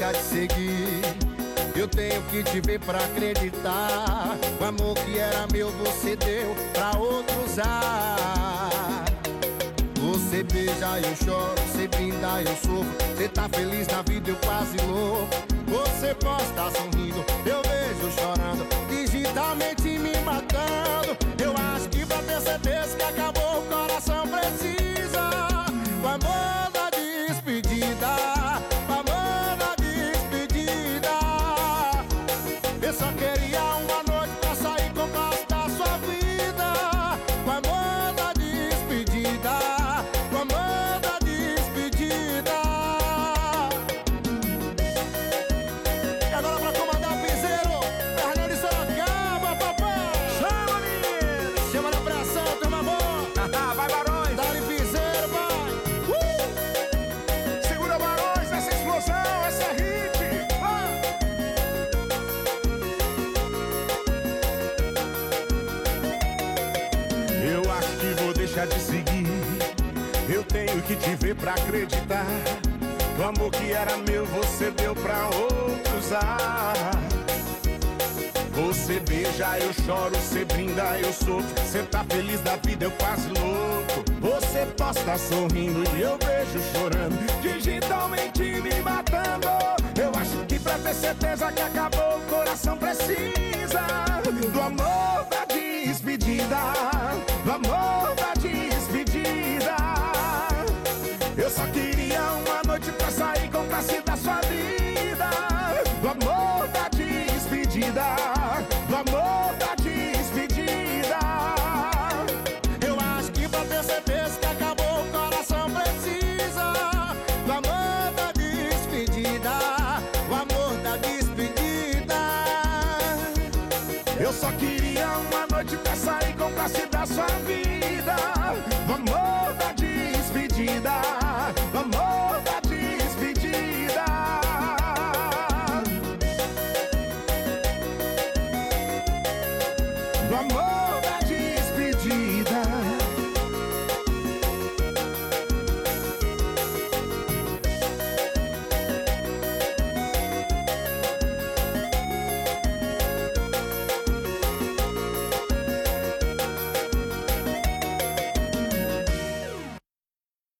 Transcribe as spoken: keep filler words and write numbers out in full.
deixar de seguir. Eu tenho que te ver pra acreditar. O amor que era meu você deu pra outro usar. Você beija, eu choro, você brinda, eu sofro. Você tá feliz na vida, eu quase louco. Você posta sorrindo, eu vejo chorando, digitalmente me matando. Eu acho que pra ter certeza que acabou, o coração precisa o amor da despedida, o amor da despedida. Eu só queria uma noite pra sair com o gosto da sua vida. O amor da despedida, o amor da despedida. E agora pra comandar o piseiro, Fernando de Sorocaba, papai. Chama, menino! Chama na pressão, toma amor. Vai, Barões! Dá-lhe piseiro, vai. Uh! Segura, Barões, essa explosão, essa é hit! Vai! Eu acho que vou deixar de seguir. Eu tenho que te ver pra acreditar. O amor que era meu você deu pra outro usar. Você beija, eu choro, você brinda, eu sofro. Você tá feliz da vida, eu quase louco. Você posta sorrindo e eu vejo chorando, digitalmente me matando. Eu acho que pra ter certeza que acabou, o coração precisa do amor da despedida, do amor da despedida. Eu só queria uma noite pra sair com classe da sua vida. Do amor da despedida, do amor da despedida. Eu acho que pra ter certeza que acabou, o coração precisa do amor da despedida, o amor da despedida. Eu só queria uma noite pra sair